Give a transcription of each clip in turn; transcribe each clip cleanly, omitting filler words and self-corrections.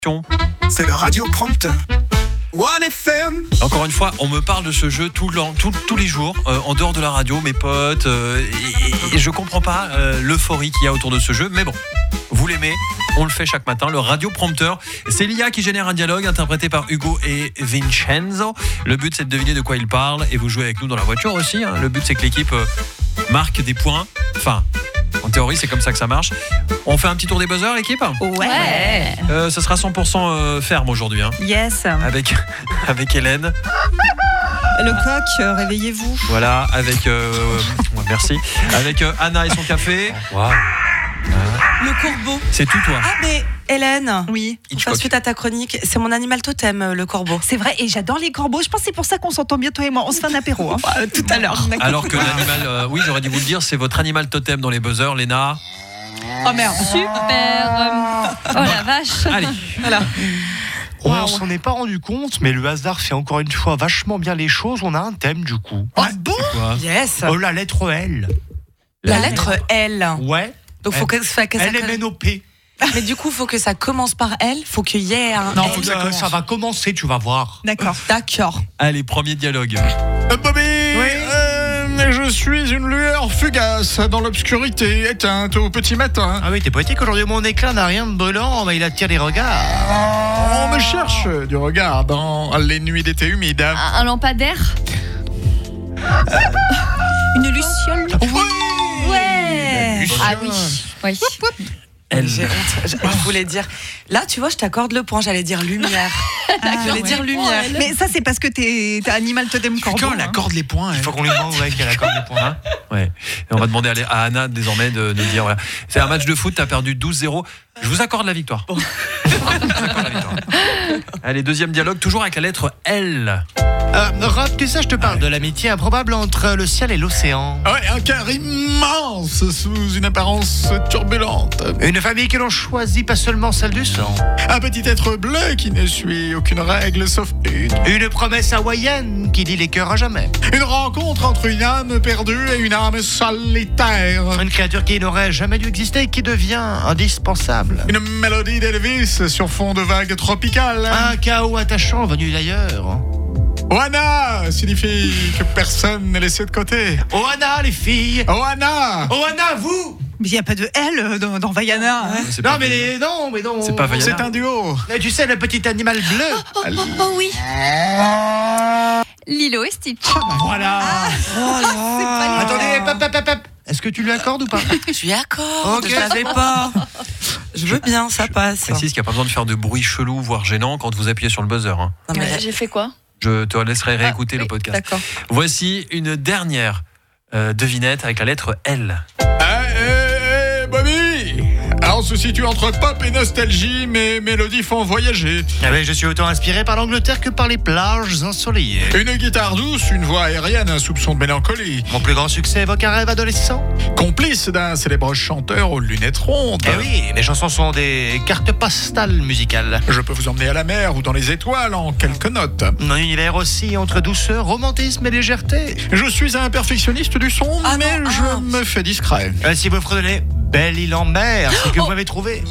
C'est le Radio Prompteur. One FM. Encore une fois, on me parle de ce jeu tous les jours, en dehors de la radio, mes potes, et je comprends pas l'euphorie qu'il y a autour de ce jeu, mais bon, vous l'aimez, on le fait chaque matin, le Radio Prompteur. C'est l'IA qui génère un dialogue interprété par Hugo et Vincenzo. Le but, c'est de deviner de quoi ils parlent, et vous jouez avec nous dans la voiture aussi. Le but, c'est que l'équipe marque des points, enfin... En théorie, c'est comme ça que ça marche. On fait un petit tour des buzzers, l'équipe ? Ouais. Ça sera 100% ferme aujourd'hui. Yes. Avec Hélène. Le coq, réveillez-vous. Voilà, avec... merci. Avec Anna et son café. Wow. Le corbeau. C'est tout, toi. Ah, mais Hélène. Oui. Enfin, suite à ta chronique, c'est mon animal totem, le corbeau. C'est vrai, et j'adore les corbeaux. Je pense que c'est pour ça qu'on s'entend bien, toi et moi. On se fait un apéro. Tout à l'heure. Alors que l'animal... oui, j'aurais dû vous le dire, c'est votre animal totem dans les buzzers, Léna. Oh merde. Super. Oh la vache. Allez. Voilà. On s'en est pas rendu compte, mais le hasard fait encore une fois vachement bien les choses. On a un thème du coup. Oh bon ? Yes. Oh, la lettre L. La lettre L. Ouais. Donc faut que ça... L-M-N-O-P. Mais du coup, faut que ça commence par L. Faut qu'il y ait un... Non, L. faut que ça va commencer, tu vas voir. D'accord. Allez, premier dialogue. Bobby, je suis une lueur fugace dans l'obscurité éteinte au petit matin. Ah oui, t'es poétique aujourd'hui, mon éclat n'a rien de brûlant, mais il attire les regards. On me cherche du regard dans les nuits d'été humides. Un lampadaire. Une luciole. Ouais. Ah oui. Oui. J'ai honte. Je voulais dire... Là, tu vois, je t'accorde le point. J'allais dire lumière. J'allais dire lumière. Mais ça, c'est parce que t'es animal totem corbeau. Quand elle accorde les points, Il faut qu'on lui demande qu'elle accorde les points. Ouais. Et on va demander à Anna désormais de nous dire, voilà. C'est un match de foot, t'as perdu 12-0. Je vous accorde la victoire. Allez, deuxième dialogue, toujours avec la lettre L. Rob, tu sais, je te parle de l'amitié improbable entre le ciel et l'océan. Ouais, un cœur immense sous une apparence turbulente. Une famille que l'on choisit, pas seulement celle du sang. Un petit être bleu qui ne suit aucune règle sauf une. Une promesse hawaïenne qui lie les cœurs à jamais. Une rencontre entre une âme perdue et une âme solitaire. Une créature qui n'aurait jamais dû exister et qui devient indispensable. Une mélodie d'Elvis sur fond de vagues tropicales. Un chaos attachant venu d'ailleurs. Oana signifie que personne n'est laissé de côté. Oana, les filles. Oana. Oana, vous. Mais il n'y a pas de L dans Vaiana. Non, mais non. C'est pas Vaiana. C'est un duo. Tu sais, le petit animal bleu. Oh oui. Lilo et Stitch. Voilà. Ah, Attendez, est-ce que tu lui accordes ou pas? Je lui accorde. Ok. Je l'avais pas. Je veux bien, ça passe. Précise qu'il n'y a pas besoin de faire de bruit chelou, voire gênant quand vous appuyez sur le buzzer. Non, mais J'ai fait quoi? Je te laisserai réécouter le podcast. D'accord. Voici une dernière devinette avec la lettre L. Bobby. Alors, on se situe entre pop et nostalgie, mes mélodies font voyager. Je suis autant inspiré par l'Angleterre que par les plages ensoleillées. Une guitare douce, une voix aérienne, un soupçon de mélancolie. Mon plus grand succès évoque un rêve adolescent. Complice d'un célèbre chanteur aux lunettes rondes. Eh oui, mes chansons sont des cartes postales musicales. Je peux vous emmener à la mer ou dans les étoiles en quelques notes. Un univers aussi entre douceur, romantisme et légèreté. Je suis un perfectionniste du son, mais je me fais discret. Si vous fredonnez Belle île en mer, c'est que vous m'avez trouvé.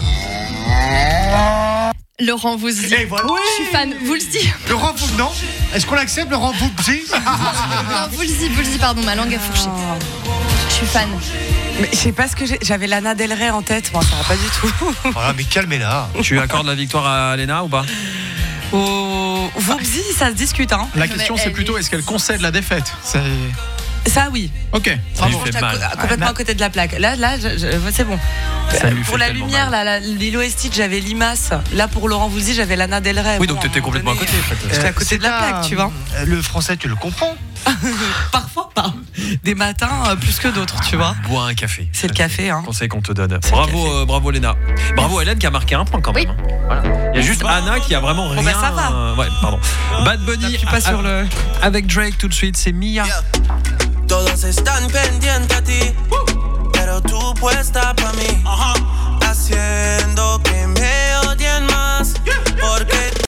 Laurent Voulzy. Et voilà. Je suis fan. Voulzy. Laurent Voulzy, non? Est-ce qu'on l'accepte, Laurent Voulzy? Non, Voulzy, pardon, ma langue a fourché. Je suis fan. Mais je sais pas ce que j'avais Lana Del Rey en tête. Moi, ça va pas du tout. Voilà, mais calmez-la. Tu accordes la victoire à Léna ou pas? Voulzy, ça se discute, hein. La question, c'est plutôt est-ce qu'elle concède la défaite? Ça, oui. Ok. Ça lui Bravo, fait j'étais mal. complètement à côté de la plaque. Là, c'est bon. Ça lui Pour fait la tellement lumière, mal. là, Lilo et Stitch, j'avais Limace. Là, pour Laurent Voulzy, j'avais Lana Del Rey. Oui, Bon, donc t'étais complètement à côté, en fait. J'étais à côté de la plaque, tu vois. Le français, tu le comprends? Parfois pas. Des matins plus que d'autres, tu vois. Bois un café. C'est le café, hein. Conseil qu'on te donne. C'est le café. Bravo Léna. Bravo Hélène qui a marqué un point quand même. Oui. Voilà. Il y a juste Anna qui a vraiment rien. bah, ça va. Ouais, pardon. Bad Bunny pas sur le... avec Drake tout de suite, c'est Mia. Todos están pendientes a ti, pero tú puesta pa' mí, haciendo